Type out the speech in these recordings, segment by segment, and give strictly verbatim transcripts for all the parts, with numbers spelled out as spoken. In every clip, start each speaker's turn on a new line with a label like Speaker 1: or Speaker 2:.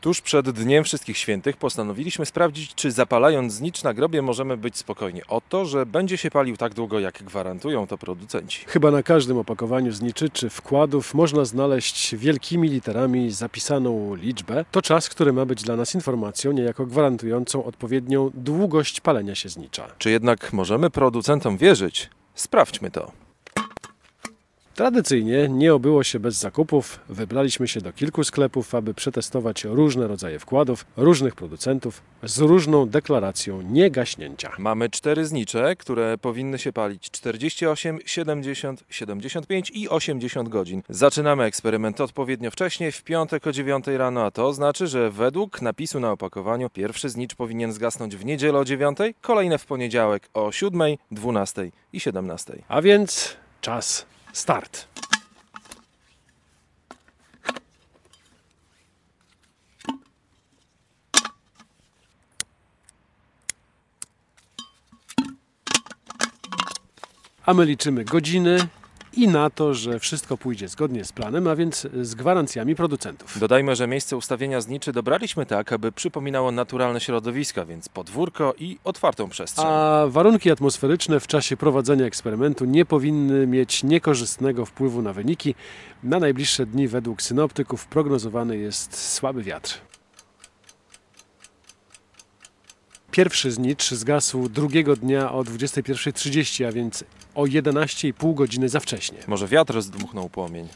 Speaker 1: Tuż przed Dniem Wszystkich Świętych postanowiliśmy sprawdzić, czy zapalając znicz na grobie możemy być spokojni o to, że będzie się palił tak długo, jak gwarantują to producenci.
Speaker 2: Chyba na każdym opakowaniu zniczy czy wkładów można znaleźć wielkimi literami zapisaną liczbę. To czas, który ma być dla nas informacją niejako gwarantującą odpowiednią długość palenia się znicza.
Speaker 1: Czy jednak możemy producentom wierzyć? Sprawdźmy to.
Speaker 2: Tradycyjnie nie obyło się bez zakupów. Wybraliśmy się do kilku sklepów, aby przetestować różne rodzaje wkładów, różnych producentów z różną deklaracją niegaśnięcia.
Speaker 1: Mamy cztery znicze, które powinny się palić czterdzieści osiem, siedemdziesiąt, siedemdziesiąt pięć i osiemdziesiąt godzin. Zaczynamy eksperyment odpowiednio wcześnie, w piątek o dziewiątej rano, a to znaczy, że według napisu na opakowaniu pierwszy znicz powinien zgasnąć w niedzielę o dziewiątej, kolejne w poniedziałek o siódmej, dwunastej i siedemnastej.
Speaker 2: A więc czas start. A my liczymy godziny i na to, że wszystko pójdzie zgodnie z planem, a więc z gwarancjami producentów.
Speaker 1: Dodajmy, że miejsce ustawienia zniczy dobraliśmy tak, aby przypominało naturalne środowiska, więc podwórko i otwartą przestrzeń.
Speaker 2: A warunki atmosferyczne w czasie prowadzenia eksperymentu nie powinny mieć niekorzystnego wpływu na wyniki. Na najbliższe dni według synoptyków prognozowany jest słaby wiatr. Pierwszy znicz zgasł drugiego dnia o dwudziestej pierwszej trzydzieści, a więc o jedenaście i pół godziny za wcześnie.
Speaker 1: Może wiatr zdmuchnął płomień.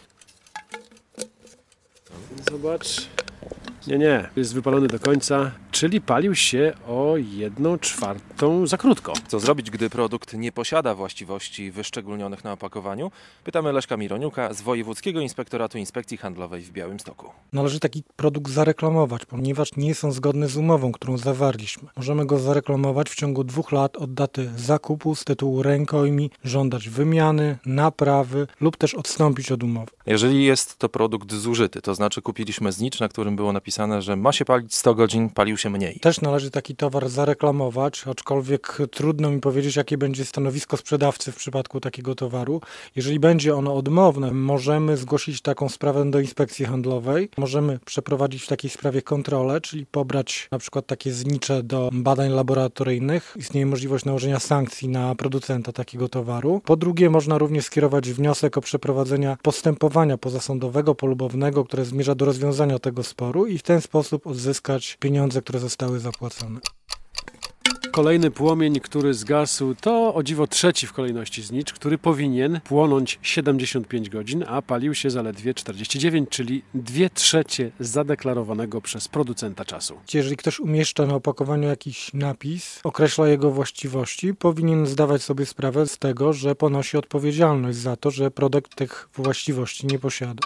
Speaker 2: Zobacz. Nie, nie. Jest wypalony do końca, czyli palił się o jedną czwartą za krótko.
Speaker 1: Co zrobić, gdy produkt nie posiada właściwości wyszczególnionych na opakowaniu? Pytamy Leszka Mironiuka z Wojewódzkiego Inspektoratu Inspekcji Handlowej w Białymstoku.
Speaker 3: Należy taki produkt zareklamować, ponieważ nie są zgodne z umową, którą zawarliśmy. Możemy go zareklamować w ciągu dwóch lat od daty zakupu z tytułu rękojmi, żądać wymiany, naprawy lub też odstąpić od umowy.
Speaker 1: Jeżeli jest to produkt zużyty, to znaczy kupiliśmy znicz, na którym było napisane, że ma się palić sto godzin, palił się mniej.
Speaker 3: Też należy taki towar zareklamować, aczkolwiek trudno mi powiedzieć, jakie będzie stanowisko sprzedawcy w przypadku takiego towaru. Jeżeli będzie ono odmowne, możemy zgłosić taką sprawę do inspekcji handlowej. Możemy przeprowadzić w takiej sprawie kontrolę, czyli pobrać na przykład takie znicze do badań laboratoryjnych. Istnieje możliwość nałożenia sankcji na producenta takiego towaru. Po drugie, można również skierować wniosek o przeprowadzenie postępowania pozasądowego, polubownego, które zmierza do rozwiązania tego sporu i w ten sposób odzyskać pieniądze, które zostały zapłacone.
Speaker 2: Kolejny płomień, który zgasł, to o dziwo trzeci w kolejności znicz, który powinien płonąć siedemdziesiąt pięć godzin, a palił się zaledwie czterdzieści dziewięć, czyli dwie trzecie zadeklarowanego przez producenta czasu.
Speaker 3: Jeżeli ktoś umieszcza na opakowaniu jakiś napis, określa jego właściwości, powinien zdawać sobie sprawę z tego, że ponosi odpowiedzialność za to, że produkt tych właściwości nie posiada.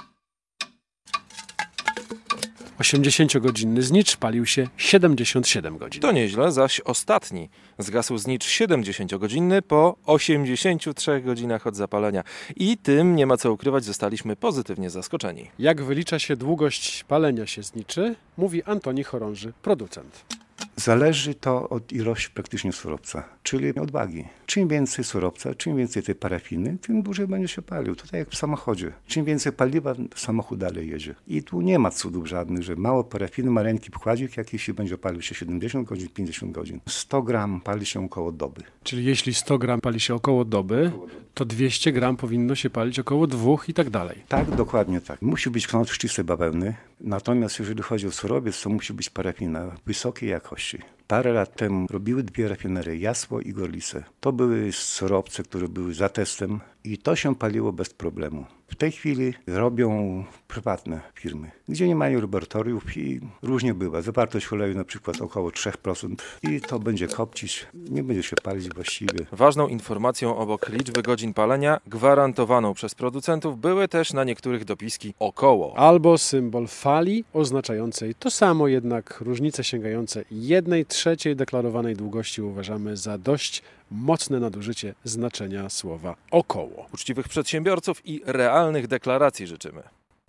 Speaker 2: osiemdziesięciogodzinny znicz palił się siedemdziesiąt siedem godzin.
Speaker 1: To nieźle, zaś ostatni zgasł znicz siedemdziesięciogodzinny po osiemdziesięciu trzech godzinach od zapalenia. I tym, nie ma co ukrywać, zostaliśmy pozytywnie zaskoczeni.
Speaker 2: Jak wylicza się długość palenia się zniczy, mówi Antoni Chorąży, producent.
Speaker 4: Zależy to od ilości praktycznie surowca, czyli od wagi. Czym więcej surowca, czym więcej tej parafiny, tym dłużej będzie się palił. Tutaj jak w samochodzie. Czym więcej paliwa, samochód dalej jedzie. I tu nie ma cudów żadnych, że mało parafiny, maleńki pchładzik, jakiś będzie palił się siedemdziesiąt godzin, pięćdziesiąt godzin. sto gram pali się około doby.
Speaker 2: Czyli jeśli sto gram pali się około doby, to dwieście gram powinno się palić około dwóch i tak dalej.
Speaker 4: Tak, dokładnie tak. Musi być knot z czystej bawełny, natomiast jeżeli chodzi o surowiec, to musi być parafina wysokiej jakości. Parę lat temu robiły dwie rafinerie, Jasło i Gorlice. To były surowce, które były za testem i to się paliło bez problemu. W tej chwili robią prywatne firmy, gdzie nie mają laboratoriów i różnie bywa. Zawartość oleju na przykład około trzy procent i to będzie kopcić, nie będzie się palić właściwie.
Speaker 1: Ważną informacją obok liczby godzin palenia, gwarantowaną przez producentów, były też na niektórych dopiski około.
Speaker 2: Albo symbol fali oznaczającej to samo, jednak różnice sięgające jednej trzeciej deklarowanej długości uważamy za dość mocne nadużycie znaczenia słowa około.
Speaker 1: Uczciwych przedsiębiorców i realnych deklaracji życzymy.